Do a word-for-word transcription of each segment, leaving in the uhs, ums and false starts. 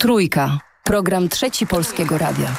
Trójka. Program Trzeci Polskiego Radia.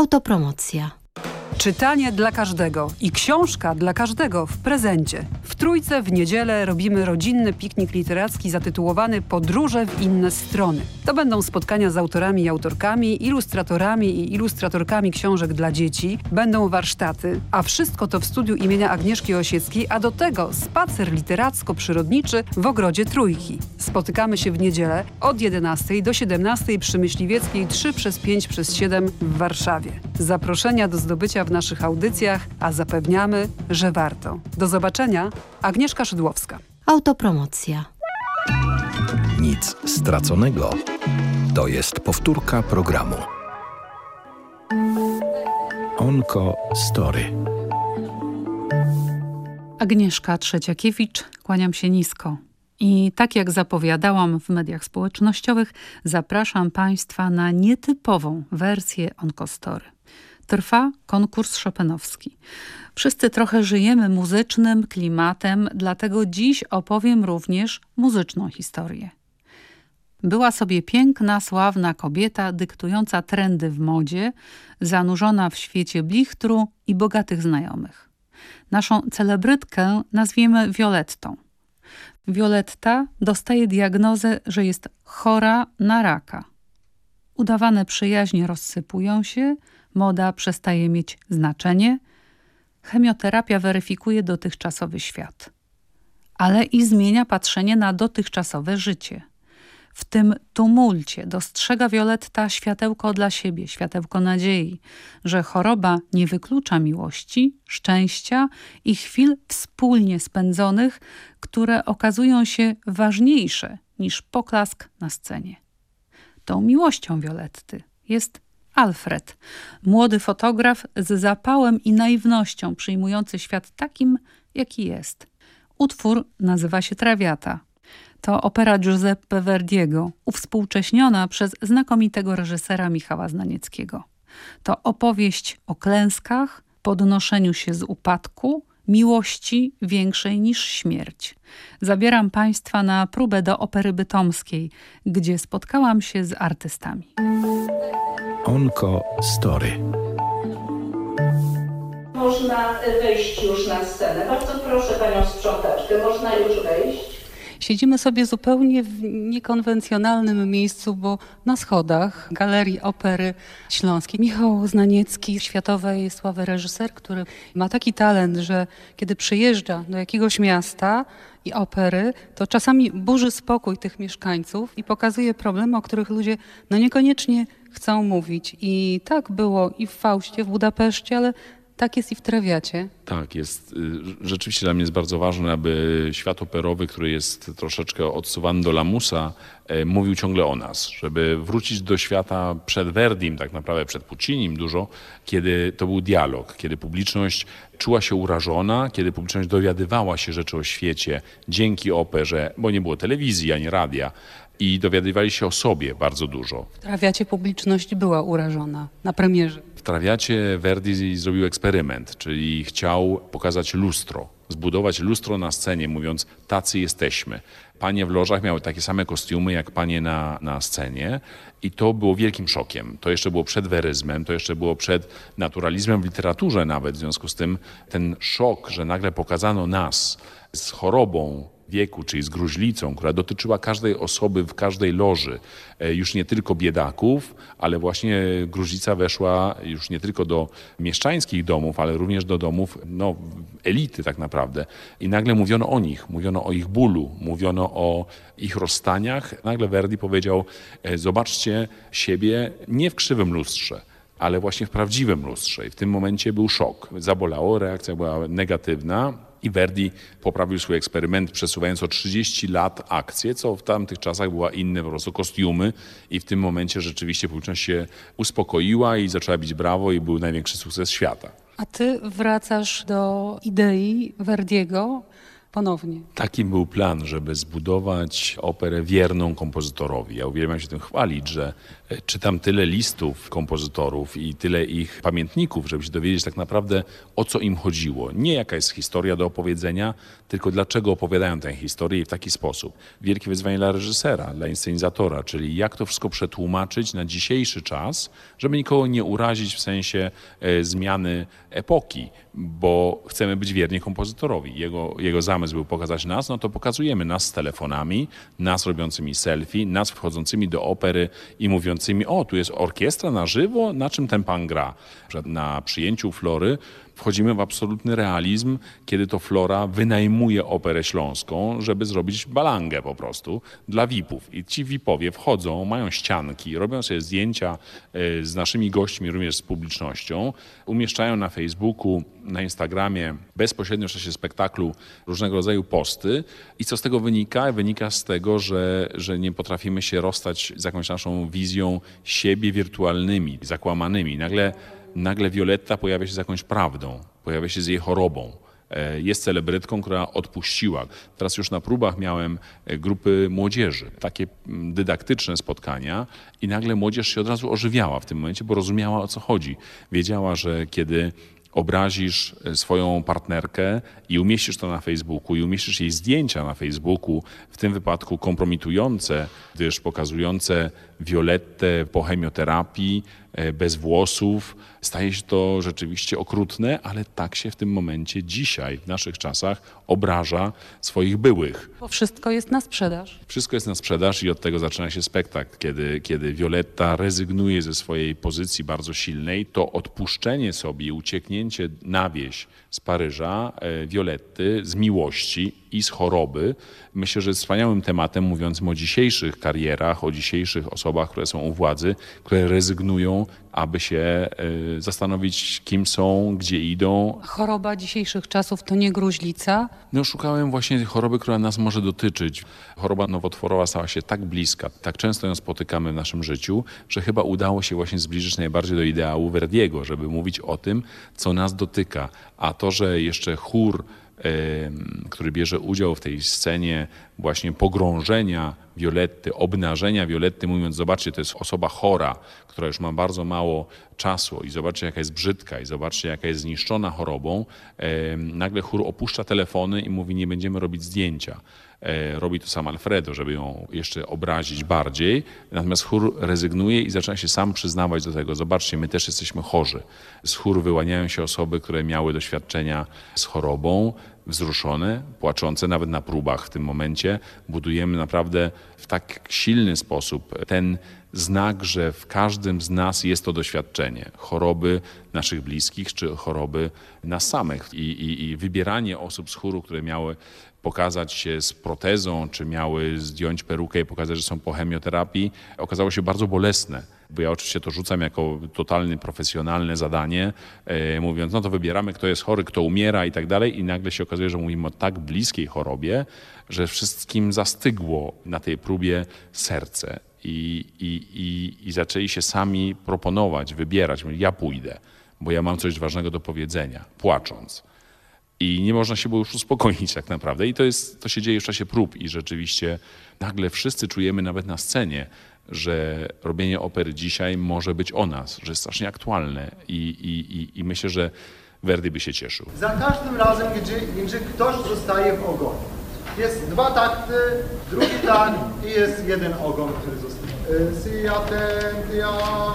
Autopromocja. Czytanie dla każdego i książka dla każdego w prezencie. W Trójce w niedzielę robimy rodzinny piknik literacki zatytułowany Podróże w inne strony. To będą spotkania z autorami i autorkami, ilustratorami i ilustratorkami książek dla dzieci, będą warsztaty, a wszystko to w studiu imienia Agnieszki Osieckiej, a do tego spacer literacko-przyrodniczy w ogrodzie Trójki. Spotykamy się w niedzielę od jedenastej do siedemnastej przy Myśliwieckiej trzy przez pięć przez siedem w Warszawie. Zaproszenia do zdobycia w naszych audycjach, a zapewniamy, że warto. Do zobaczenia. Agnieszka Szydłowska. Autopromocja. Nic straconego. To jest powtórka programu. Onko Story. Agnieszka Trzeciakiewicz, kłaniam się nisko. I tak jak zapowiadałam w mediach społecznościowych, zapraszam Państwa na nietypową wersję Onkostory. Trwa konkurs chopinowski. Wszyscy trochę żyjemy muzycznym klimatem, dlatego dziś opowiem również muzyczną historię. Była sobie piękna, sławna kobieta, dyktująca trendy w modzie, zanurzona w świecie blichtru i bogatych znajomych. Naszą celebrytkę nazwiemy Violettą. Violetta dostaje diagnozę, że jest chora na raka. Udawane przyjaźnie rozsypują się, moda przestaje mieć znaczenie, chemioterapia weryfikuje dotychczasowy świat. Ale i zmienia patrzenie na dotychczasowe życie. W tym tumulcie dostrzega Violetta światełko dla siebie, światełko nadziei, że choroba nie wyklucza miłości, szczęścia i chwil wspólnie spędzonych, które okazują się ważniejsze niż poklask na scenie. Tą miłością Violetty jest Alfred, młody fotograf z zapałem i naiwnością przyjmujący świat takim, jaki jest. Utwór nazywa się Trawiata. To opera Giuseppe Verdiego, uwspółcześniona przez znakomitego reżysera Michała Znanieckiego. To opowieść o klęskach, podnoszeniu się z upadku, miłości większej niż śmierć. Zabieram Państwa na próbę do Opery Bytomskiej, gdzie spotkałam się z artystami. Onko Story. Można wejść już na scenę. Bardzo proszę panią sprzątaczkę, można już wejść. Siedzimy sobie zupełnie w niekonwencjonalnym miejscu, bo na schodach Galerii Opery Śląskiej. Michał Znaniecki, światowej sławy reżyser, który ma taki talent, że kiedy przyjeżdża do jakiegoś miasta i opery, to czasami burzy spokój tych mieszkańców i pokazuje problemy, o których ludzie no niekoniecznie chcą mówić. I tak było i w Faustie, w Budapeszcie, ale tak jest i w Trawiacie. Tak, jest. Rzeczywiście dla mnie jest bardzo ważne, aby świat operowy, który jest troszeczkę odsuwany do lamusa, mówił ciągle o nas. Żeby wrócić do świata przed Verdim, tak naprawdę przed Puccinim dużo, kiedy to był dialog, kiedy publiczność czuła się urażona, kiedy publiczność dowiadywała się rzeczy o świecie dzięki operze, bo nie było telewizji ani radia. I dowiadywali się o sobie bardzo dużo. W Trawiacie publiczność była urażona na premierze. W Trawiacie Verdi zrobił eksperyment, czyli chciał pokazać lustro, zbudować lustro na scenie, mówiąc tacy jesteśmy. Panie w lożach miały takie same kostiumy jak panie na, na scenie i to było wielkim szokiem. To jeszcze było przed weryzmem, to jeszcze było przed naturalizmem w literaturze nawet. W związku z tym ten szok, że nagle pokazano nas z chorobą wieku, czyli z gruźlicą, która dotyczyła każdej osoby w każdej loży, już nie tylko biedaków, ale właśnie gruźlica weszła już nie tylko do mieszczańskich domów, ale również do domów no, elity tak naprawdę. I nagle mówiono o nich, mówiono o ich bólu, mówiono o ich rozstaniach. Nagle Verdi powiedział, zobaczcie siebie nie w krzywym lustrze, ale właśnie w prawdziwym lustrze. I w tym momencie był szok. Zabolało, reakcja była negatywna. I Verdi poprawił swój eksperyment, przesuwając o trzydzieści lat akcję, co w tamtych czasach była inne po prostu kostiumy i w tym momencie rzeczywiście publiczność się uspokoiła i zaczęła bić brawo i był największy sukces świata. A ty wracasz do idei Verdiego ponownie. Taki był plan, żeby zbudować operę wierną kompozytorowi. Ja uwielbiam się tym chwalić, że czytam tyle listów kompozytorów i tyle ich pamiętników, żeby się dowiedzieć tak naprawdę, o co im chodziło. Nie jaka jest historia do opowiedzenia, tylko dlaczego opowiadają tę historię i w taki sposób. Wielkie wyzwanie dla reżysera, dla inscenizatora, czyli jak to wszystko przetłumaczyć na dzisiejszy czas, żeby nikogo nie urazić w sensie e, zmiany epoki, bo chcemy być wierni kompozytorowi. Jego, jego zamysł był pokazać nas, no to pokazujemy nas z telefonami, nas robiącymi selfie, nas wchodzącymi do opery i mówiącymi, o, tu jest orkiestra na żywo, na czym ten pan gra? Na przyjęciu Flory wchodzimy w absolutny realizm, kiedy to Flora wynajmuje Operę Śląską, żeby zrobić balangę po prostu dla V I P-ów. I ci V I P-owie wchodzą, mają ścianki, robią sobie zdjęcia z naszymi gośćmi, również z publicznością, umieszczają na Facebooku, na Instagramie bezpośrednio w czasie spektaklu różnego rodzaju posty. I co z tego wynika? Wynika z tego, że, że nie potrafimy się rozstać z jakąś naszą wizją siebie wirtualnymi, zakłamanymi. Nagle Nagle Violetta pojawia się z jakąś prawdą, pojawia się z jej chorobą. Jest celebrytką, która odpuściła. Teraz już na próbach miałem grupy młodzieży, takie dydaktyczne spotkania i nagle młodzież się od razu ożywiała w tym momencie, bo rozumiała, o co chodzi. Wiedziała, że kiedy obrazisz swoją partnerkę i umieścisz to na Facebooku i umieścisz jej zdjęcia na Facebooku, w tym wypadku kompromitujące, gdyż pokazujące Violettę po chemioterapii, bez włosów, staje się to rzeczywiście okrutne, ale tak się w tym momencie dzisiaj, w naszych czasach obraża swoich byłych. Bo wszystko jest na sprzedaż. Wszystko jest na sprzedaż i od tego zaczyna się spektakl. Kiedy, kiedy Violetta rezygnuje ze swojej pozycji bardzo silnej, to odpuszczenie sobie i ucieknięcie na wieś z Paryża Violetty z miłości i z choroby, myślę, że jest wspaniałym tematem mówiącym o dzisiejszych karierach, o dzisiejszych osobach, które są u władzy, które rezygnują, aby się y, zastanowić, kim są, gdzie idą. Choroba dzisiejszych czasów to nie gruźlica? No, szukałem właśnie choroby, która nas może dotyczyć. Choroba nowotworowa stała się tak bliska, tak często ją spotykamy w naszym życiu, że chyba udało się właśnie zbliżyć najbardziej do ideału Verdiego, żeby mówić o tym, co nas dotyka. A to, że jeszcze chór, który bierze udział w tej scenie właśnie pogrążenia Violetty, obnażenia Violetty, mówiąc, zobaczcie, to jest osoba chora, która już ma bardzo mało czasu i zobaczcie, jaka jest brzydka i zobaczcie, jaka jest zniszczona chorobą. Nagle chór opuszcza telefony i mówi, nie będziemy robić zdjęcia. Robi to sam Alfredo, żeby ją jeszcze obrazić bardziej. Natomiast chór rezygnuje i zaczyna się sam przyznawać do tego. Zobaczcie, my też jesteśmy chorzy. Z chóru wyłaniają się osoby, które miały doświadczenia z chorobą, wzruszone, płaczące, nawet na próbach w tym momencie. Budujemy naprawdę w tak silny sposób ten znak, że w każdym z nas jest to doświadczenie choroby naszych bliskich czy choroby nas samych. I, i, i wybieranie osób z chóru, które miały pokazać się z protezą, czy miały zdjąć perukę i pokazać, że są po chemioterapii, okazało się bardzo bolesne. Bo ja oczywiście to rzucam jako totalnie profesjonalne zadanie, e, mówiąc, no to wybieramy, kto jest chory, kto umiera i tak dalej. I nagle się okazuje, że mówimy o tak bliskiej chorobie, że wszystkim zastygło na tej próbie serce. I, i, i, i zaczęli się sami proponować, wybierać. Mówili, ja pójdę, bo ja mam coś ważnego do powiedzenia, płacząc. I nie można się było już uspokoić tak naprawdę. I to, jest, to się dzieje w czasie prób i rzeczywiście nagle wszyscy czujemy nawet na scenie, że robienie opery dzisiaj może być o nas, że jest strasznie aktualne i, i, i, i myślę, że Verdi by się cieszył. Za każdym razem, gdzie, gdzie ktoś zostaje w ogonie. Jest dwa takty, drugi tak i jest jeden ogon, który zostaje. Si attentia,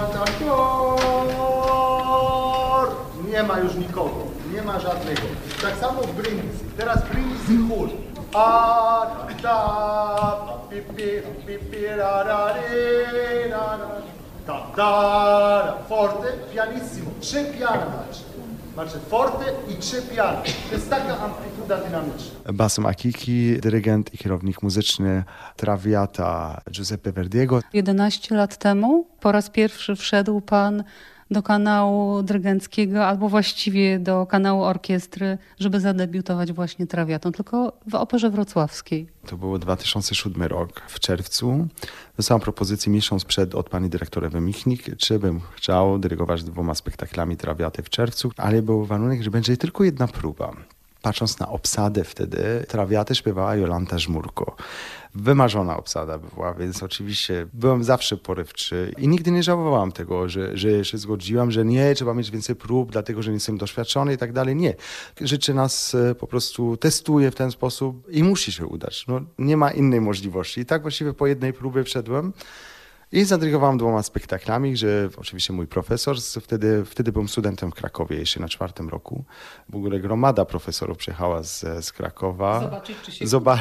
nie ma już nikogo, nie ma żadnego. Tak samo w Brindisi. Teraz Brindisi chór. A, da, pipi, pipi, ra, ra, ri, ra, ra, ta, da, forte, pianissimo. Trzy piana macie. Macie forte i trzy piana. To jest taka amplituda dynamiczna. Bassem Akiki, dyrygent i kierownik muzyczny Traviata Giuseppe Verdiego. jedenaście lat temu po raz pierwszy wszedł pan do kanału dyrygenckiego, albo właściwie do kanału orkiestry, żeby zadebiutować właśnie Traviatą, tylko w Operze Wrocławskiej. To był dwa tysiące siódmy rok. W czerwcu dostałam propozycję miesiąc przed od pani dyrektor Ewy Michnik, czy bym chciał dyrygować dwoma spektaklami Traviaty w czerwcu, ale był warunek, że będzie tylko jedna próba. patrząc na obsadę wtedy, trawiatę śpiewała Jolanta Żmurko. Wymarzona obsada była, więc oczywiście byłem zawsze porywczy i nigdy nie żałowałem tego, że, że się zgodziłem, że nie, trzeba mieć więcej prób, dlatego że nie jestem doświadczony i tak dalej. Nie. Życie nas po prostu testuje w ten sposób i musi się udać. No, nie ma innej możliwości. I tak właściwie po jednej próbie wszedłem. I zaintrygowałem dwoma spektaklami, że oczywiście mój profesor, wtedy, wtedy byłem studentem w Krakowie, jeszcze na czwartym roku. W ogóle gromada profesorów przyjechała z, z Krakowa. Zobaczyć, czy się Zoba-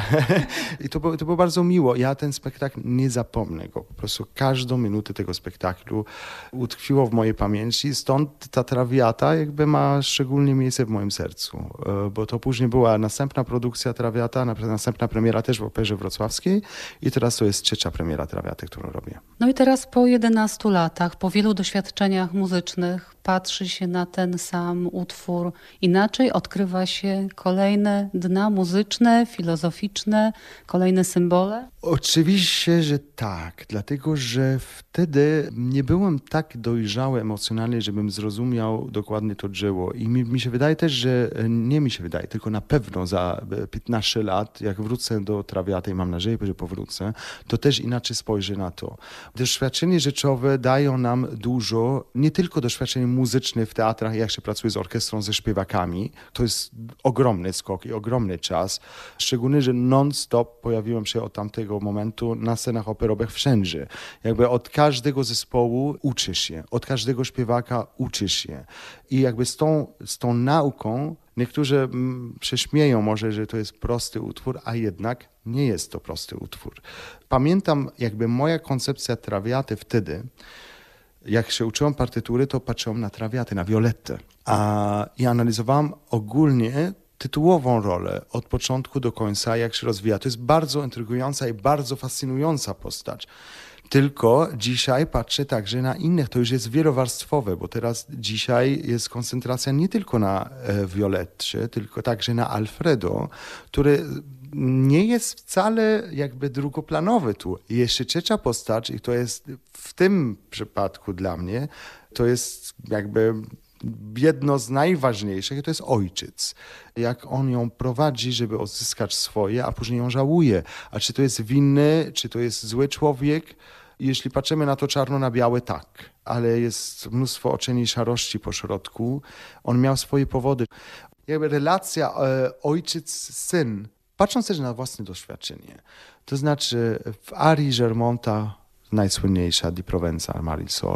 I to było, to było bardzo miło. Ja ten spektakl nie zapomnę go. Po prostu każdą minutę tego spektaklu utkwiło w mojej pamięci. Stąd ta Trawiata jakby ma szczególnie miejsce w moim sercu. Bo to później była następna produkcja Trawiata, następna premiera też w Operze Wrocławskiej i teraz to jest trzecia premiera Trawiaty, którą robię. No i teraz po jedenastu latach, po wielu doświadczeniach muzycznych patrzy się na ten sam utwór inaczej, odkrywa się kolejne dna muzyczne, filozoficzne, kolejne symbole? Oczywiście, że tak, dlatego że wtedy nie byłem tak dojrzały emocjonalnie, żebym zrozumiał dokładnie to dzieło. I mi, mi się wydaje też, że nie mi się wydaje, tylko na pewno za piętnaście lat, jak wrócę do Trawiaty i mam nadzieję, że powrócę, to też inaczej spojrzę na to. Doświadczenie rzeczowe dają nam dużo, nie tylko doświadczenie muzyczne w teatrach, jak się pracuje z orkiestrą, ze śpiewakami. To jest ogromny skok i ogromny czas. Szczególnie, że non-stop pojawiłem się od tamtego momentu na scenach operowych wszędzie. Jakby od każdego zespołu uczysz się, od każdego śpiewaka uczysz się. I jakby z tą, z tą nauką niektórzy mm, prześmieją może, że to jest prosty utwór, a jednak nie jest to prosty utwór. Pamiętam jakby moja koncepcja Trawiaty wtedy, jak się uczyłem partytury, to patrzyłem na Trawiatę, na Violettę. A, I analizowałem ogólnie tytułową rolę od początku do końca, jak się rozwija. To jest bardzo intrygująca i bardzo fascynująca postać. Tylko dzisiaj patrzę także na innych. To już jest wielowarstwowe, bo teraz dzisiaj jest koncentracja nie tylko na e, Violetcie, tylko także na Alfredo, który nie jest wcale jakby drugoplanowy tu. I jeszcze trzecia postać, i to jest w tym przypadku dla mnie, to jest jakby jedno z najważniejszych, to jest ojciec. Jak on ją prowadzi, żeby odzyskać swoje, a później ją żałuje. A czy to jest winny, czy to jest zły człowiek? Jeśli patrzymy na to czarno na białe, tak. Ale jest mnóstwo oczeni i szarości po środku. On miał swoje powody. Jakby relacja e, ojciec-syn, patrząc też na własne doświadczenie. To znaczy w arii Germonta, najsłynniejsza Di Provenza, Marisol,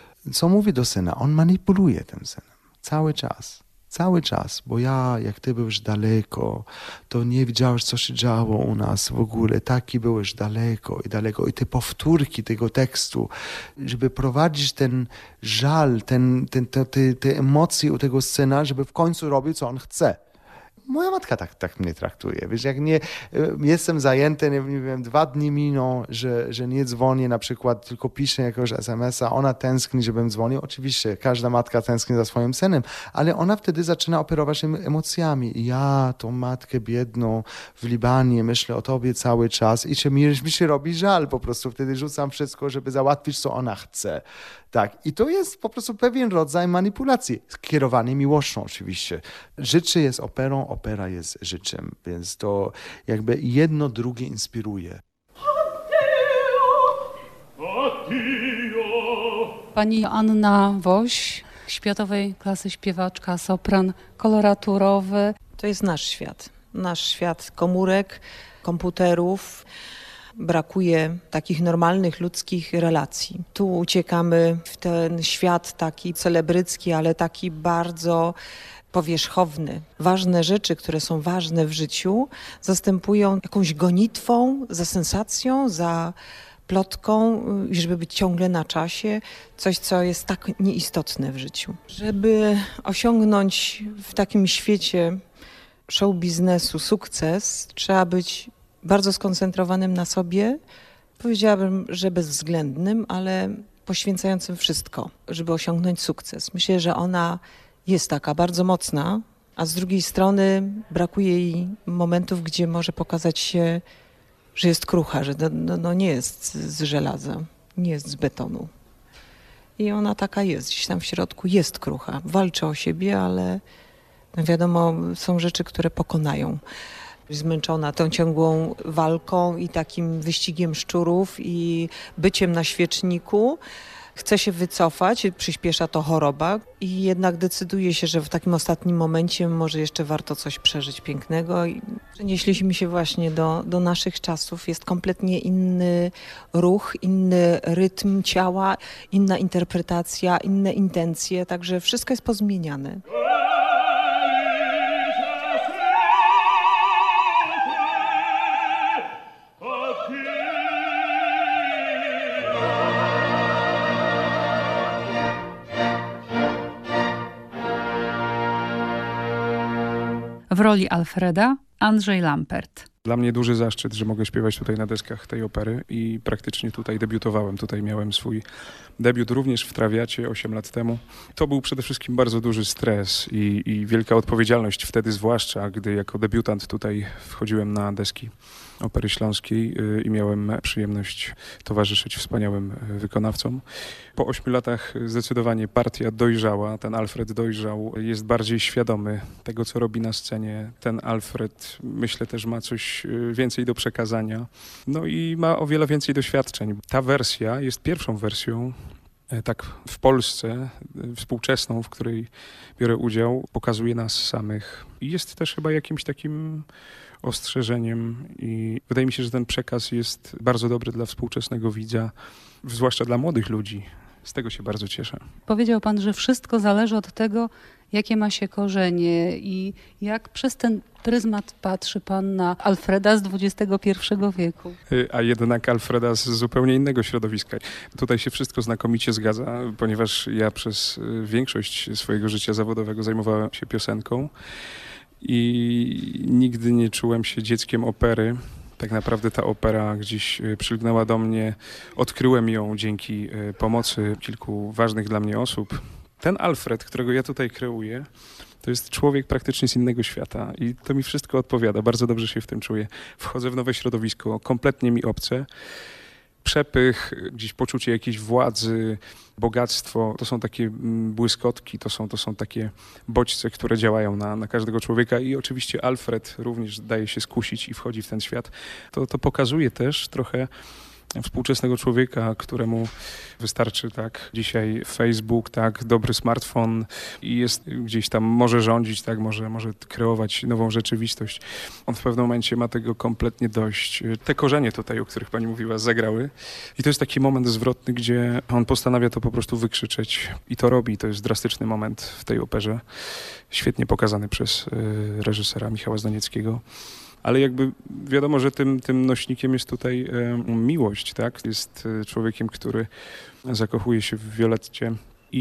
co mówi do syna? On manipuluje tym synem. Cały czas. Cały czas. Bo ja, jak ty byłeś daleko, to nie widziałeś, co się działo u nas w ogóle. Taki byłeś daleko i daleko. I te powtórki tego tekstu, żeby prowadzić ten żal, ten, ten, te, te, te emocje u tego syna, żeby w końcu robił, co on chce. Moja matka tak, tak mnie traktuje. Wiesz, jak nie jestem zajęty, nie, nie wiem, dwa dni miną, że, że nie dzwonię na przykład, tylko piszę jakiegoś es em es a, ona tęskni, żebym dzwonił. Oczywiście, każda matka tęskni za swoim synem, ale ona wtedy zaczyna operować emocjami. I ja, tą matkę biedną w Libanie, myślę o tobie cały czas i czy mi, mi się robi żal po prostu. Wtedy rzucam wszystko, żeby załatwić, co ona chce. Tak. I to jest po prostu pewien rodzaj manipulacji, skierowanej miłością oczywiście. Życie jest operą, opera jest życiem, więc to jakby jedno drugie inspiruje. Pani Anna Woś, światowej klasy śpiewaczka, sopran, koloraturowy. To jest nasz świat. Nasz świat komórek, komputerów. Brakuje takich normalnych ludzkich relacji. Tu uciekamy w ten świat taki celebrycki, ale taki bardzo powierzchowny. Ważne rzeczy, które są ważne w życiu, zastępują jakąś gonitwą, za sensacją, za plotką, żeby być ciągle na czasie. Coś, co jest tak nieistotne w życiu. Żeby osiągnąć w takim świecie show biznesu sukces, trzeba być bardzo skoncentrowanym na sobie, powiedziałabym, że bezwzględnym, ale poświęcającym wszystko, żeby osiągnąć sukces. Myślę, że ona jest taka bardzo mocna, a z drugiej strony brakuje jej momentów, gdzie może pokazać się, że jest krucha, że no, no nie jest z żelaza, nie jest z betonu. I ona taka jest, gdzieś tam w środku jest krucha. Walczy o siebie, ale Wiadomo, są rzeczy, które pokonają. Zmęczona tą ciągłą walką i takim wyścigiem szczurów i byciem na świeczniku. Chce się wycofać, przyspiesza to choroba i jednak decyduje się, że w takim ostatnim momencie może jeszcze warto coś przeżyć pięknego. I przenieśliśmy się właśnie do, do naszych czasów. Jest kompletnie inny ruch, inny rytm ciała, inna interpretacja, inne intencje, także wszystko jest pozmieniane. W roli Alfreda Andrzej Lampert. Dla mnie duży zaszczyt, że mogę śpiewać tutaj na deskach tej opery i praktycznie tutaj debiutowałem. Tutaj miałem swój debiut również w Trawiacie osiem lat temu. To był przede wszystkim bardzo duży stres i, i wielka odpowiedzialność wtedy, zwłaszcza gdy jako debiutant tutaj wchodziłem na deski Opery Śląskiej i miałem przyjemność towarzyszyć wspaniałym wykonawcom. Po ośmiu latach zdecydowanie partia dojrzała, ten Alfred dojrzał, jest bardziej świadomy tego, co robi na scenie. Ten Alfred, myślę, też ma coś więcej do przekazania, no i ma o wiele więcej doświadczeń. Ta wersja jest pierwszą wersją, tak w Polsce, współczesną, w której biorę udział, pokazuje nas samych. I jest też chyba jakimś takim ostrzeżeniem i wydaje mi się, że ten przekaz jest bardzo dobry dla współczesnego widza, zwłaszcza dla młodych ludzi. Z tego się bardzo cieszę. Powiedział pan, że wszystko zależy od tego, jakie ma się korzenie i jak przez ten pryzmat patrzy pan na Alfreda z dwudziestego pierwszego wieku. A jednak Alfreda z zupełnie innego środowiska. Tutaj się wszystko znakomicie zgadza, ponieważ ja przez większość swojego życia zawodowego zajmowałem się piosenką i nigdy nie czułem się dzieckiem opery. Tak naprawdę ta opera gdzieś przylgnęła do mnie. Odkryłem ją dzięki pomocy kilku ważnych dla mnie osób. Ten Alfred, którego ja tutaj kreuję, to jest człowiek praktycznie z innego świata i to mi wszystko odpowiada. Bardzo dobrze się w tym czuję. Wchodzę w nowe środowisko, kompletnie mi obce. Przepych, gdzieś poczucie jakiejś władzy, bogactwo, to są takie błyskotki, to są, to są takie bodźce, które działają na, na każdego człowieka i oczywiście Alfred również daje się skusić i wchodzi w ten świat. To, to pokazuje też trochę współczesnego człowieka, któremu wystarczy tak dzisiaj Facebook, tak, dobry smartfon i jest gdzieś tam, może rządzić, tak, może, może kreować nową rzeczywistość. On w pewnym momencie ma tego kompletnie dość. Te korzenie tutaj, o których pani mówiła, zagrały i to jest taki moment zwrotny, gdzie on postanawia to po prostu wykrzyczeć i to robi. To jest drastyczny moment w tej operze, świetnie pokazany przez y, reżysera Michała Zdanieckiego. Ale jakby wiadomo, że tym, tym nośnikiem jest tutaj e, miłość, tak? Jest e, człowiekiem, który zakochuje się w Violetcie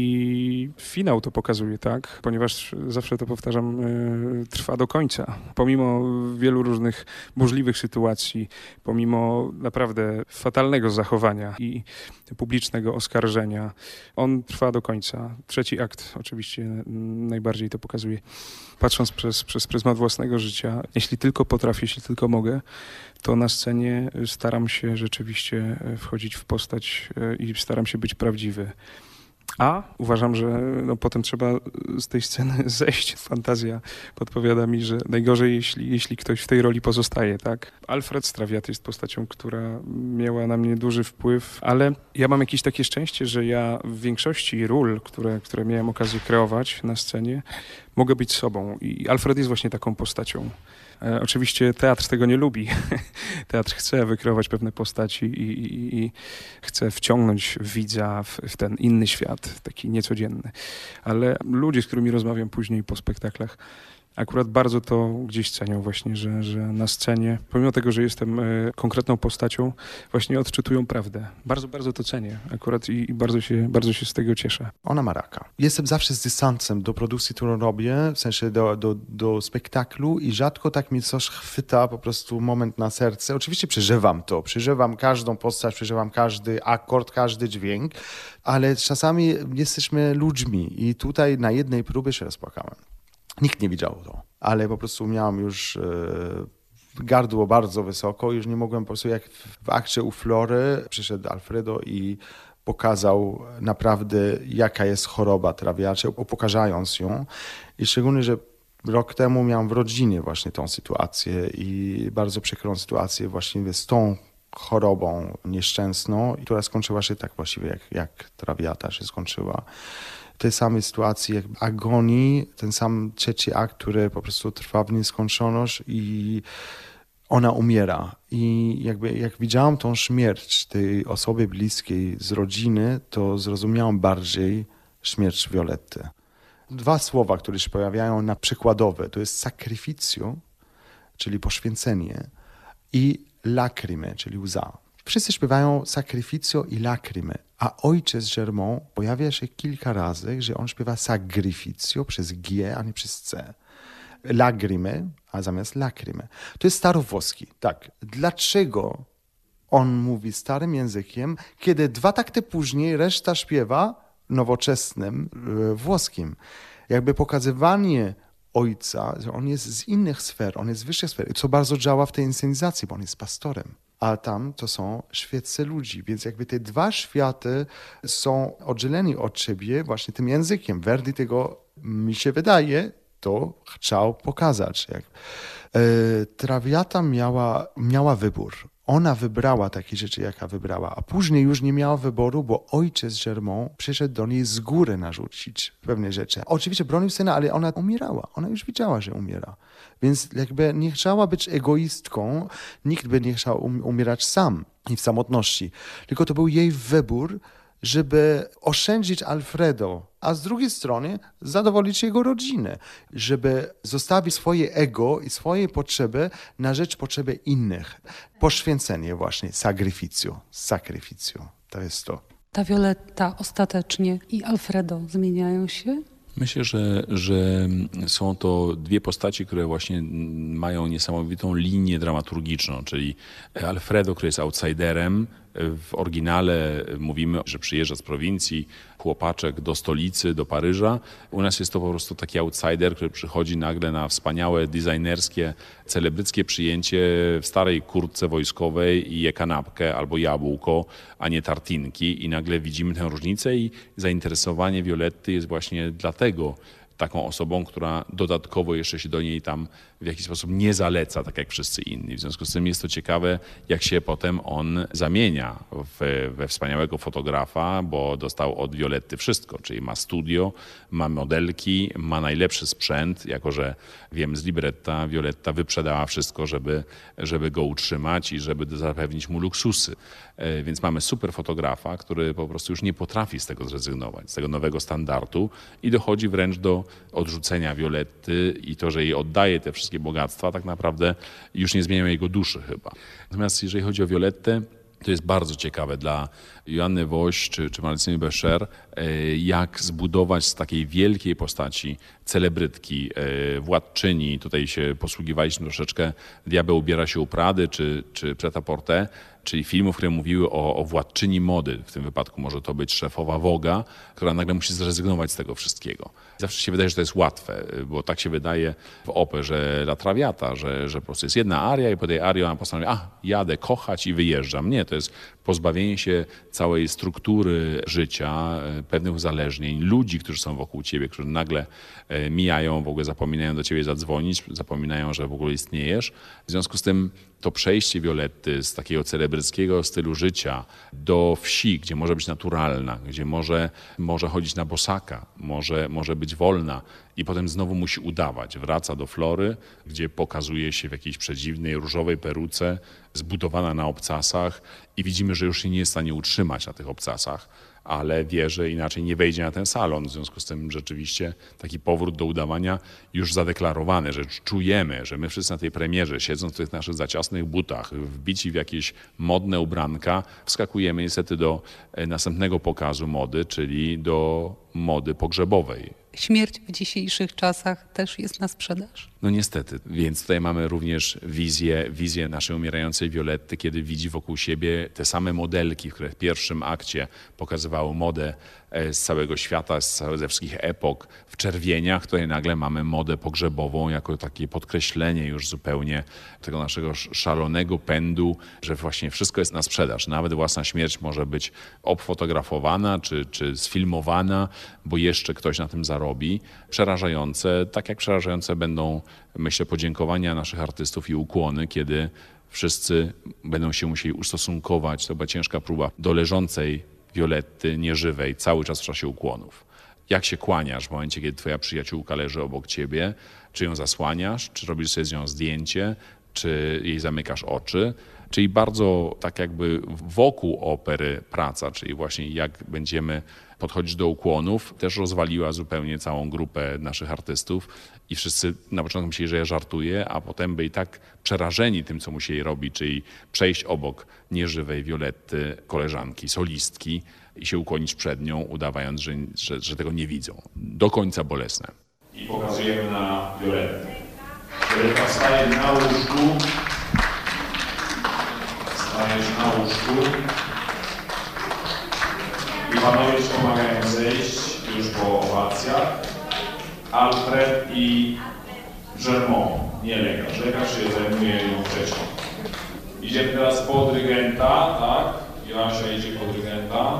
i finał to pokazuje, tak? Ponieważ zawsze to powtarzam, e, trwa do końca. Pomimo wielu różnych burzliwych sytuacji, pomimo naprawdę fatalnego zachowania i publicznego oskarżenia, on trwa do końca. Trzeci akt oczywiście najbardziej to pokazuje. Patrząc przez, przez pryzmat własnego życia, jeśli tylko potrafię, jeśli tylko mogę, to na scenie staram się rzeczywiście wchodzić w postać i staram się być prawdziwy. A uważam, że no, potem trzeba z tej sceny zejść. Fantazja podpowiada mi, że najgorzej, jeśli, jeśli ktoś w tej roli pozostaje, tak? Alfred z Trawiaty jest postacią, która miała na mnie duży wpływ, ale ja mam jakieś takie szczęście, że ja w większości ról, które, które miałem okazję kreować na scenie, mogę być sobą. I Alfred jest właśnie taką postacią. E, oczywiście teatr tego nie lubi. Teatr chce wykreować pewne postaci i, i, i chce wciągnąć widza w, w ten inny świat, taki niecodzienny. Ale ludzie, z którymi rozmawiam później po spektaklach, akurat bardzo to gdzieś cenią właśnie, że, że na scenie, pomimo tego, że jestem y, konkretną postacią, właśnie odczytują prawdę. Bardzo, bardzo to cenię akurat i, i bardzo się, bardzo się z tego cieszę. Ona ma raka. Jestem zawsze z dystansem do produkcji, którą robię, w sensie do, do, do spektaklu i rzadko tak mi coś chwyta po prostu moment na serce. Oczywiście przeżywam to, przeżywam każdą postać, przeżywam każdy akord, każdy dźwięk, ale czasami jesteśmy ludźmi i tutaj na jednej próbie się rozpłakałem. Nikt nie widział to, ale po prostu miałem już e, gardło bardzo wysoko, już nie mogłem po prostu, jak w akcie u Flory przyszedł Alfredo i pokazał naprawdę, jaka jest choroba Trawiaty, upokarzając ją i szczególnie, że Rok temu miałem w rodzinie właśnie tą sytuację i bardzo przykrą sytuację właśnie z tą chorobą nieszczęsną, która skończyła się tak właściwie jak, jak trawiata się skończyła. Tej samej sytuacji jak agonii, ten sam trzeci akt, który po prostu trwa w nieskończoność i ona umiera. I jakby jak widziałam tą śmierć tej osoby bliskiej z rodziny, to zrozumiałam bardziej śmierć Violetty. Dwa słowa, które się pojawiają na przykładowe, to jest sacrificio, czyli poświęcenie, i lacrime, czyli łza. Wszyscy śpiewają sacrificio i lacrime, a ojciec Germont pojawia się kilka razy, że on śpiewa sacrificio przez G, a nie przez C. Lagrime, a zamiast lacrime. To jest starowłoski. Tak. Dlaczego on mówi starym językiem, kiedy dwa takty później reszta śpiewa nowoczesnym włoskim? Jakby pokazywanie ojca, że on jest z innych sfer, on jest z wyższych sfer, co bardzo działa w tej inscenizacji, bo on jest pastorem. A tam to są świeccy ludzi, więc jakby te dwa światy są oddzieleni od siebie właśnie tym językiem. Verdi tego, mi się wydaje, to chciał pokazać. Jak. E, Traviata miała, miała wybór. Ona wybrała takie rzeczy, jaka wybrała, a później już nie miała wyboru, bo ojciec Germont przyszedł do niej z góry narzucić pewne rzeczy. Oczywiście bronił syna, ale ona umierała. Ona już wiedziała, że umiera. Więc jakby nie chciała być egoistką, nikt by nie chciał um- umierać sam i w samotności. Tylko to był jej wybór, żeby oszczędzić Alfredo, a z drugiej strony zadowolić jego rodzinę, żeby zostawić swoje ego i swoje potrzeby na rzecz potrzeby innych. Poświęcenie właśnie, sacrificio, sacrificio, to jest to. Ta Violetta ostatecznie i Alfredo zmieniają się? Myślę, że, że są to dwie postaci, które właśnie mają niesamowitą linię dramaturgiczną, czyli Alfredo, który jest outsiderem. W oryginale mówimy, że przyjeżdża z prowincji chłopaczek do stolicy, do Paryża. U nas jest to po prostu taki outsider, który przychodzi nagle na wspaniałe, designerskie, celebryckie przyjęcie w starej kurtce wojskowej i je kanapkę albo jabłko, a nie tartinki. I nagle widzimy tę różnicę i zainteresowanie Violetty jest właśnie dlatego taką osobą, która dodatkowo jeszcze się do niej tam w jakiś sposób nie zaleca, tak jak wszyscy inni. W związku z tym jest to ciekawe, jak się potem on zamienia w, we wspaniałego fotografa, bo dostał od Violetty wszystko, czyli ma studio, ma modelki, ma najlepszy sprzęt, jako że wiem z libretta, Violetta wyprzedała wszystko, żeby, żeby go utrzymać i żeby zapewnić mu luksusy. Więc mamy super fotografa, który po prostu już nie potrafi z tego zrezygnować, z tego nowego standardu i dochodzi wręcz do odrzucenia Violetty i to, że jej oddaje te wszystkie bogactwa, tak naprawdę już nie zmieniają jego duszy chyba. Natomiast jeżeli chodzi o Violettę, to jest bardzo ciekawe dla Joanny Woś czy, czy Marcyny Becher, jak zbudować z takiej wielkiej postaci celebrytki, władczyni. Tutaj się posługiwaliśmy troszeczkę Diabeł ubiera się u Prady czy, czy Pret-à-Porter, czyli filmów, które mówiły o, o władczyni mody. W tym wypadku może to być szefowa Vogue'a, która nagle musi zrezygnować z tego wszystkiego. Zawsze się wydaje, że to jest łatwe, bo tak się wydaje w operze La Traviata, że, że po prostu jest jedna aria i po tej arii ona postanawia, a jadę kochać i wyjeżdżam. Nie, to jest pozbawienie się całej struktury życia, pewnych uzależnień, ludzi, którzy są wokół ciebie, którzy nagle mijają, w ogóle zapominają do ciebie zadzwonić, zapominają, że w ogóle istniejesz. W związku z tym to przejście Violetty z takiego celebryckiego stylu życia do wsi, gdzie może być naturalna, gdzie może, może chodzić na bosaka, może, może być wolna i potem znowu musi udawać. Wraca do Flory, gdzie pokazuje się w jakiejś przedziwnej różowej peruce, zbudowana na obcasach i widzimy, że już się nie jest w stanie utrzymać na tych obcasach, ale wie, że inaczej nie wejdzie na ten salon. W związku z tym rzeczywiście taki powrót do udawania już zadeklarowany, że czujemy, że my wszyscy na tej premierze, siedząc w tych naszych zaciasnych butach, wbici w jakieś modne ubranka, wskakujemy niestety do następnego pokazu mody, czyli do mody pogrzebowej. Śmierć w dzisiejszych czasach też jest na sprzedaż? No niestety, więc tutaj mamy również wizję, wizję naszej umierającej Violetty, kiedy widzi wokół siebie te same modelki, które w pierwszym akcie pokazywały modę z całego świata, z ze wszystkich epok, w czerwieniach, tutaj nagle mamy modę pogrzebową jako takie podkreślenie już zupełnie tego naszego szalonego pędu, że właśnie wszystko jest na sprzedaż. Nawet własna śmierć może być obfotografowana czy, czy sfilmowana bo jeszcze ktoś na tym zarobi. Przerażające, tak jak przerażające będą, myślę, podziękowania naszych artystów i ukłony, kiedy wszyscy będą się musieli ustosunkować. To była ciężka próba do leżącej Violetty, nieżywej, cały czas w czasie ukłonów. Jak się kłaniasz w momencie, kiedy twoja przyjaciółka leży obok ciebie? Czy ją zasłaniasz? Czy robisz sobie z nią zdjęcie? Czy jej zamykasz oczy? Czyli bardzo tak jakby wokół opery praca, czyli właśnie jak będziemy podchodzić do ukłonów, też rozwaliła zupełnie całą grupę naszych artystów i wszyscy na początku myśleli, że ja żartuję, a potem byli tak przerażeni tym, co musieli robić, czyli przejść obok nieżywej Violetty, koleżanki, solistki i się ukłonić przed nią, udawając, że, że, że tego nie widzą. Do końca bolesne. I pokazujemy na Violettę. Violetta staje na łóżku. Stajesz na łóżku. I panowie ci pomagają zejść już po owacjach. Alfred i Germont, nie lekarz. Lekarz się zajmuje ją wcześniej. Idziemy teraz po dyrygenta, tak? Joasia idzie po dyrygenta.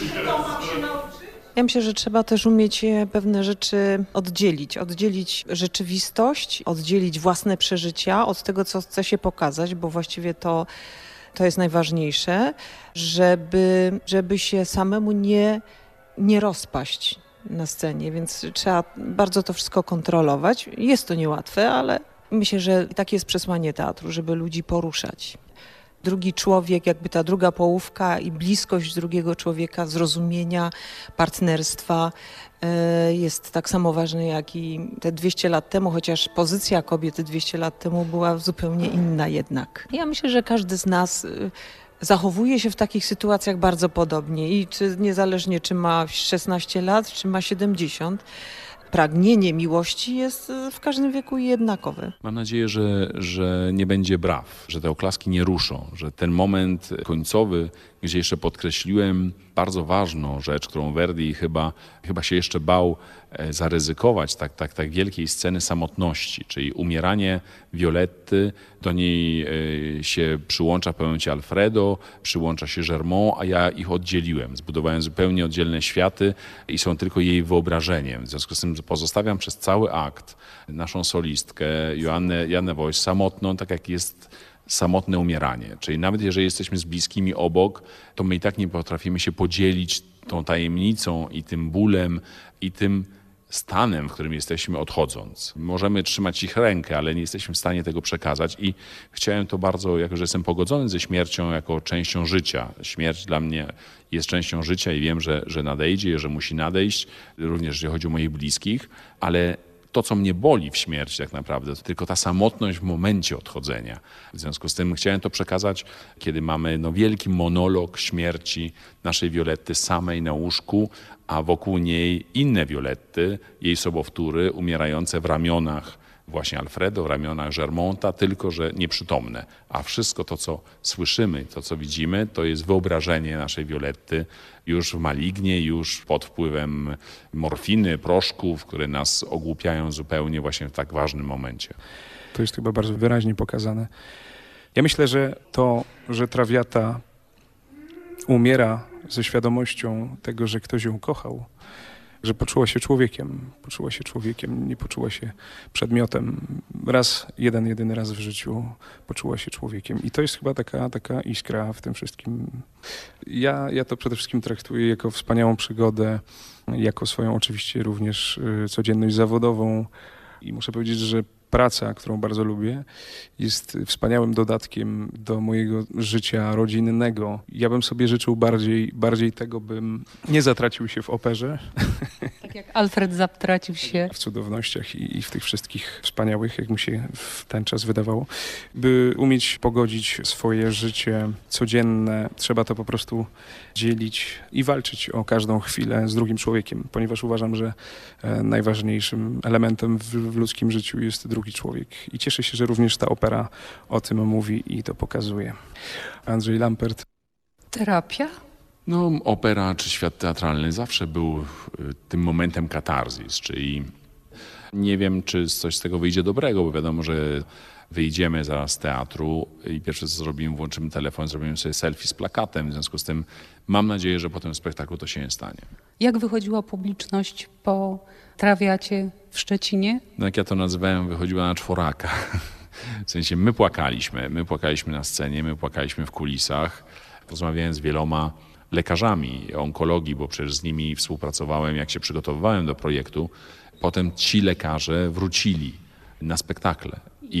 Ja myślę, że trzeba też umieć pewne rzeczy oddzielić. Oddzielić rzeczywistość, oddzielić własne przeżycia od tego, co chce się pokazać, bo właściwie to, to jest najważniejsze, żeby, żeby się samemu nie, nie rozpaść na scenie, więc trzeba bardzo to wszystko kontrolować. Jest to niełatwe, ale myślę, że takie jest przesłanie teatru, żeby ludzi poruszać. Drugi człowiek, jakby ta druga połówka i bliskość drugiego człowieka, zrozumienia, partnerstwa jest tak samo ważne jak i te dwieście lat temu, chociaż pozycja kobiety dwieście lat temu była zupełnie inna jednak. Ja myślę, że każdy z nas zachowuje się w takich sytuacjach bardzo podobnie i czy, niezależnie czy ma szesnaście lat, czy ma siedemdziesiąt, pragnienie miłości jest w każdym wieku jednakowe. Mam nadzieję, że, że nie będzie braw, że te oklaski nie ruszą, że ten moment końcowy, gdzie jeszcze podkreśliłem bardzo ważną rzecz, którą Verdi chyba, chyba się jeszcze bał zaryzykować, tak, tak, tak wielkiej sceny samotności, czyli umieranie Violetty, do niej się przyłącza w pewnym momencie Alfredo, przyłącza się Germont, a ja ich oddzieliłem. Zbudowałem zupełnie oddzielne światy i są tylko jej wyobrażeniem. W związku z tym pozostawiam przez cały akt naszą solistkę Joannę, Joannę Voice samotną, tak jak jest samotne umieranie. Czyli nawet jeżeli jesteśmy z bliskimi obok, to my i tak nie potrafimy się podzielić tą tajemnicą i tym bólem i tym stanem, w którym jesteśmy odchodząc. Możemy trzymać ich rękę, ale nie jesteśmy w stanie tego przekazać i chciałem to bardzo, jako że jestem pogodzony ze śmiercią jako częścią życia. Śmierć dla mnie jest częścią życia i wiem, że, że nadejdzie, że musi nadejść, również jeżeli chodzi o moich bliskich, ale to, co mnie boli w śmierci tak naprawdę, to tylko ta samotność w momencie odchodzenia. W związku z tym chciałem to przekazać, kiedy mamy no, wielki monolog śmierci naszej Violetty samej na łóżku, a wokół niej inne Violetty, jej sobowtóry, umierające w ramionach właśnie Alfredo, w ramionach Germonta, tylko że nieprzytomne. A wszystko to, co słyszymy, to, co widzimy, to jest wyobrażenie naszej Violetty już w malignie, już pod wpływem morfiny, proszków, które nas ogłupiają zupełnie właśnie w tak ważnym momencie. To jest chyba bardzo wyraźnie pokazane. Ja myślę, że to, że Traviata umiera ze świadomością tego, że ktoś ją kochał, że poczuła się człowiekiem, poczuła się człowiekiem, nie poczuła się przedmiotem. Raz, jeden, jedyny raz w życiu poczuła się człowiekiem. I to jest chyba taka, taka iskra w tym wszystkim. Ja, ja to przede wszystkim traktuję jako wspaniałą przygodę, jako swoją oczywiście również codzienność zawodową. I muszę powiedzieć, że praca, którą bardzo lubię, jest wspaniałym dodatkiem do mojego życia rodzinnego. Ja bym sobie życzył bardziej, bardziej tego, bym nie zatracił się w operze. Tak jak Alfred zatracił się w cudownościach i, i w tych wszystkich wspaniałych, jak mu się w ten czas wydawało. By umieć pogodzić swoje życie codzienne, trzeba to po prostu dzielić i walczyć o każdą chwilę z drugim człowiekiem, ponieważ uważam, że e, najważniejszym elementem w, w ludzkim życiu jest drugi człowiek. I cieszę się, że również ta opera o tym mówi i to pokazuje. Andrzej Lampert. Terapia? No, opera czy świat teatralny zawsze był tym momentem katarzis, czyli Nie wiem, czy coś z tego wyjdzie dobrego, bo wiadomo, że wyjdziemy zaraz z teatru i pierwsze co zrobimy, włączymy telefon, zrobimy sobie selfie z plakatem. W związku z tym mam nadzieję, że po tym spektaklu to się nie stanie. Jak wychodziła publiczność po trawiacie w Szczecinie? No jak ja to nazywałem, wychodziła na czworaka. W sensie my płakaliśmy, my płakaliśmy na scenie, my płakaliśmy w kulisach. Rozmawiałem z wieloma lekarzami onkologii, bo przecież z nimi współpracowałem, jak się przygotowywałem do projektu. Potem ci lekarze wrócili na spektakle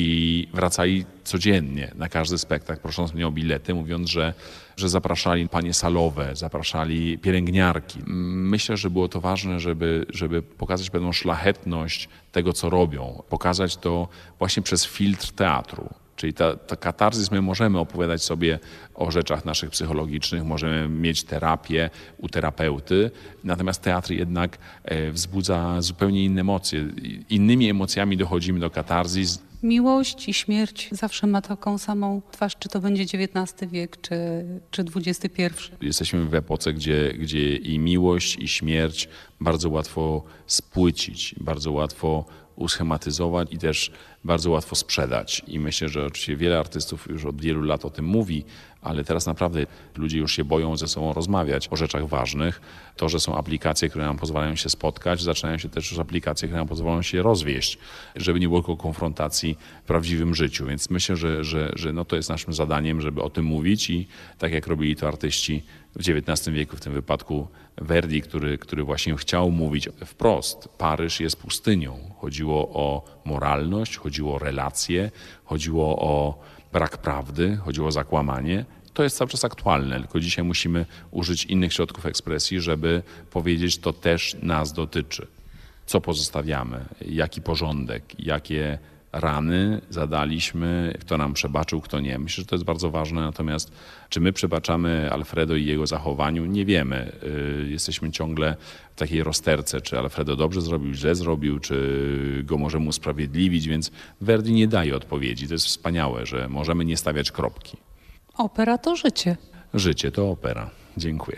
i wracali codziennie na każdy spektakl, prosząc mnie o bilety, mówiąc, że, że zapraszali panie salowe, zapraszali pielęgniarki. Myślę, że było to ważne, żeby, żeby pokazać pewną szlachetność tego, co robią. Pokazać to właśnie przez filtr teatru. Czyli ta, ta katarzys, my możemy opowiadać sobie o rzeczach naszych psychologicznych, możemy mieć terapię u terapeuty, natomiast teatr jednak wzbudza zupełnie inne emocje. Innymi emocjami dochodzimy do katarzis. Miłość i śmierć zawsze ma taką samą twarz, czy to będzie dziewiętnasty wiek, czy, czy dwudziesty pierwszy. Jesteśmy w epoce, gdzie, gdzie i miłość, i śmierć bardzo łatwo spłycić, bardzo łatwo uschematyzować i też bardzo łatwo sprzedać. I myślę, że oczywiście wiele artystów już od wielu lat o tym mówi, ale teraz naprawdę ludzie już się boją ze sobą rozmawiać o rzeczach ważnych. To, że są aplikacje, które nam pozwalają się spotkać, zaczynają się też już aplikacje, które nam pozwalają się rozwieść, żeby nie było tylko konfrontacji w prawdziwym życiu. Więc myślę, że, że, że no to jest naszym zadaniem, żeby o tym mówić i tak jak robili to artyści w dziewiętnastym wieku, w tym wypadku Verdi, który, który właśnie chciał mówić wprost. Paryż jest pustynią. Chodziło o moralność, chodziło o relacje, chodziło o brak prawdy, chodziło o zakłamanie. To jest cały czas aktualne, tylko dzisiaj musimy użyć innych środków ekspresji, żeby powiedzieć, to też nas dotyczy. Co pozostawiamy, jaki porządek, jakie rany zadaliśmy, kto nam przebaczył, kto nie. Myślę, że to jest bardzo ważne, natomiast czy my przebaczamy Alfredo i jego zachowaniu, nie wiemy. Jesteśmy ciągle w takiej rozterce, czy Alfredo dobrze zrobił, źle zrobił, czy go możemy usprawiedliwić, więc Verdi nie daje odpowiedzi. To jest wspaniałe, że możemy nie stawiać kropki. Opera to życie. Życie to opera. Dziękuję.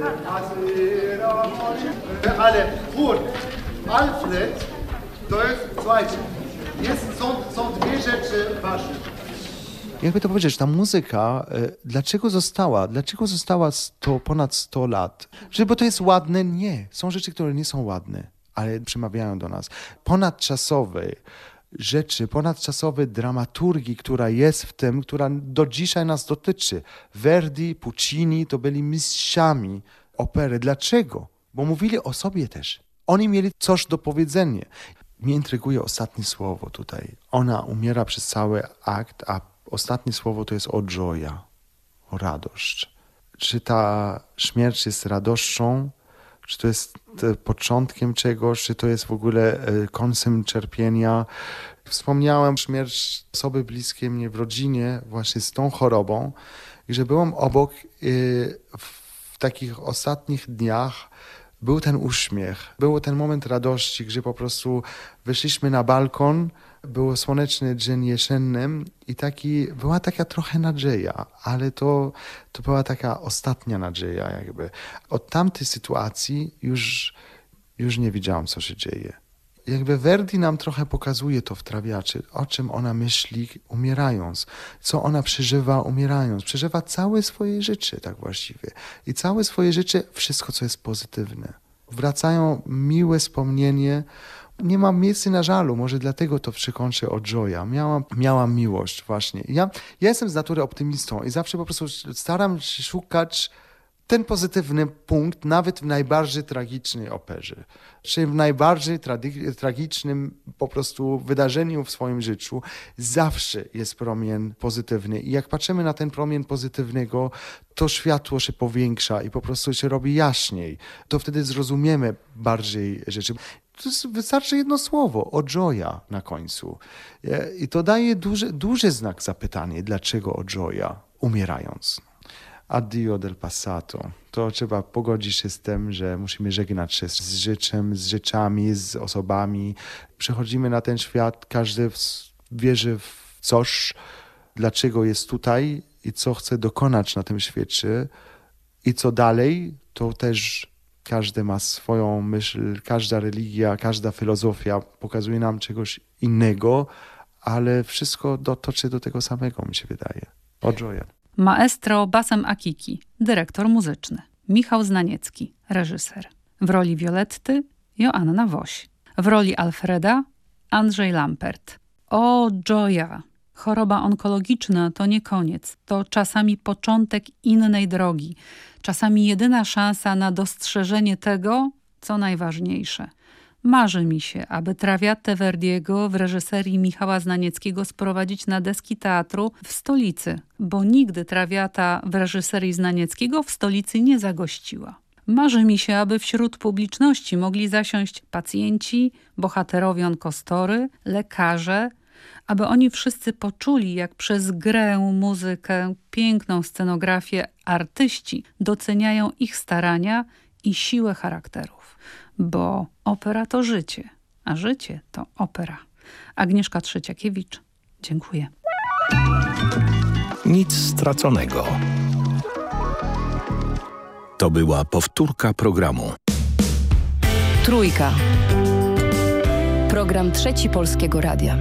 Ale chór, Alfred, to jest, słuchajcie, jest, są, są dwie rzeczy ważne. Jakby to powiedzieć, ta muzyka, dlaczego została? Dlaczego została sto, ponad sto lat? Że, bo to jest ładne? Nie. Są rzeczy, które nie są ładne, ale przemawiają do nas. Ponadczasowe rzeczy, ponadczasowe dramaturgii, która jest w tym, która do dzisiaj nas dotyczy. Verdi, Puccini to byli mistrzami opery. Dlaczego? Bo mówili o sobie też. Oni mieli coś do powiedzenia. Mnie intryguje ostatnie słowo tutaj. Ona umiera przez cały akt, a ostatnie słowo to jest o gioia, o radość. Czy ta śmierć jest radością, czy to jest początkiem czegoś, czy to jest w ogóle końcem cierpienia. Wspomniałem śmierć osoby bliskiej mnie w rodzinie właśnie z tą chorobą i że byłem obok w takich ostatnich dniach. Był ten uśmiech, był ten moment radości, gdzie po prostu wyszliśmy na balkon, było słoneczny dzień jesienny i taki, była taka trochę nadzieja, ale to, to była taka ostatnia nadzieja jakby. Od tamtej sytuacji już, już nie wiedziałam, co się dzieje. Jakby Verdi nam trochę pokazuje to w Traviacie, o czym ona myśli umierając, co ona przeżywa umierając. Przeżywa całe swoje życie tak właściwie. I całe swoje życie, wszystko co jest pozytywne. Wracają miłe wspomnienie. Nie mam miejsca na żalu, może dlatego to przekączę o gioia. Miałam, miałam miłość właśnie. Ja, ja jestem z natury optymistą i zawsze po prostu staram się szukać ten pozytywny punkt nawet w najbardziej tragicznej operze, czy w najbardziej tra- tragicznym po prostu wydarzeniu w swoim życiu zawsze jest promień pozytywny i jak patrzymy na ten promień pozytywnego, to światło się powiększa i po prostu się robi jaśniej. To wtedy zrozumiemy bardziej rzeczy. To wystarczy jedno słowo, o gioia na końcu. I to daje duży, duży znak zapytania, dlaczego o gioia, umierając. Addio del passato. To trzeba pogodzić się z tym, że musimy żegnać się z życiem, z rzeczami, z osobami. Przechodzimy na ten świat, każdy wierzy w coś, dlaczego jest tutaj i co chce dokonać na tym świecie. I co dalej, to też Każdy ma swoją myśl, każda religia, każda filozofia pokazuje nam czegoś innego, ale wszystko dotoczy do tego samego, mi się wydaje. O Gioia. Maestro Basem Akiki, dyrektor muzyczny. Michał Znaniecki, reżyser. W roli Violetty Joanna Woś. W roli Alfreda Andrzej Lampert. O Gioia. Choroba onkologiczna to nie koniec. To czasami początek innej drogi. Czasami jedyna szansa na dostrzeżenie tego, co najważniejsze. Marzy mi się, aby Traviatę Verdiego w reżyserii Michała Znanieckiego sprowadzić na deski teatru w stolicy, bo nigdy Traviata w reżyserii Znanieckiego w stolicy nie zagościła. Marzy mi się, aby wśród publiczności mogli zasiąść pacjenci, bohaterowie onkostory, lekarze, aby oni wszyscy poczuli, jak przez grę, muzykę, piękną scenografię artyści doceniają ich starania i siłę charakterów. Bo opera to życie, a życie to opera. Agnieszka Trzeciakiewicz, dziękuję. Nic straconego. To była powtórka programu. Trójka. Program Trzeci Polskiego Radia.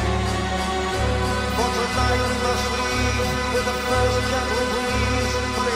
With the first gentle breeze,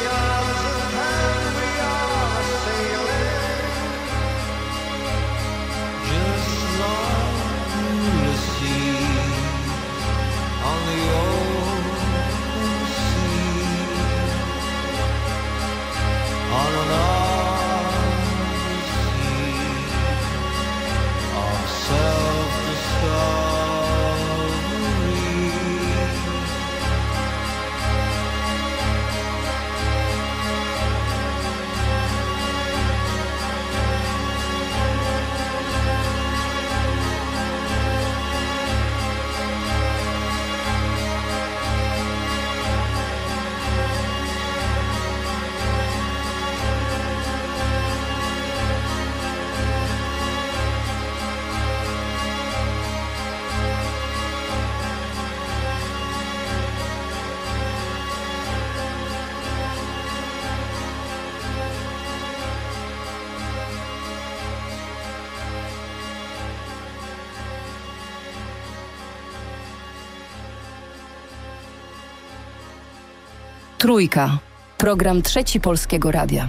Trójka. Program Trzeci Polskiego Radia.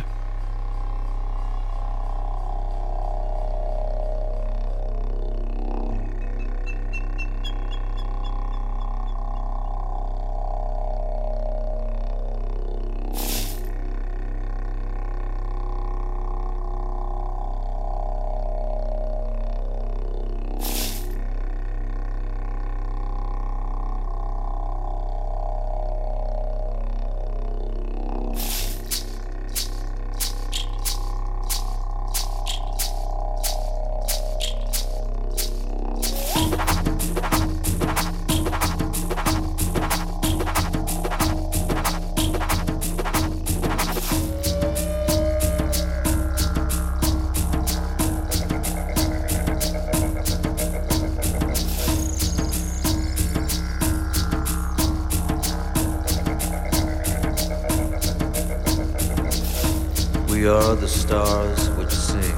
We are the stars which sing.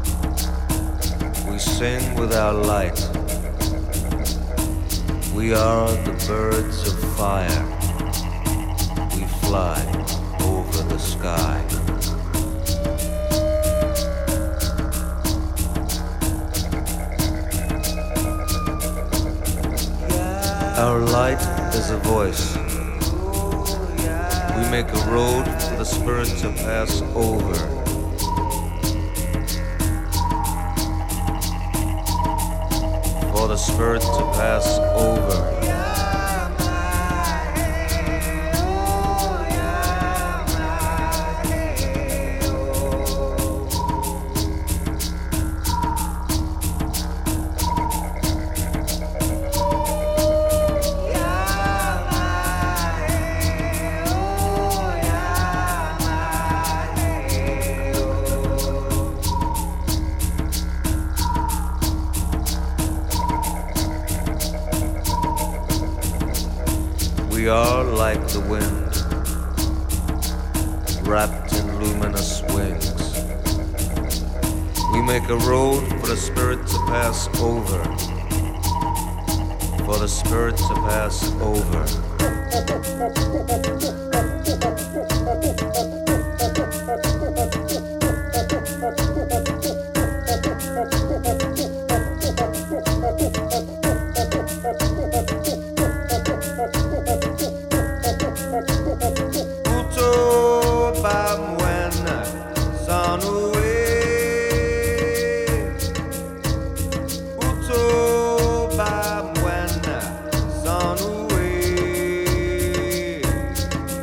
We sing with our light. We are the birds of fire. We fly over the sky. Our light is a voice. We make a road for the spirit to pass over. For the spirit to pass over. We are like the wind, wrapped in luminous wings. We make a road for the spirit to pass over, for the spirit to pass over.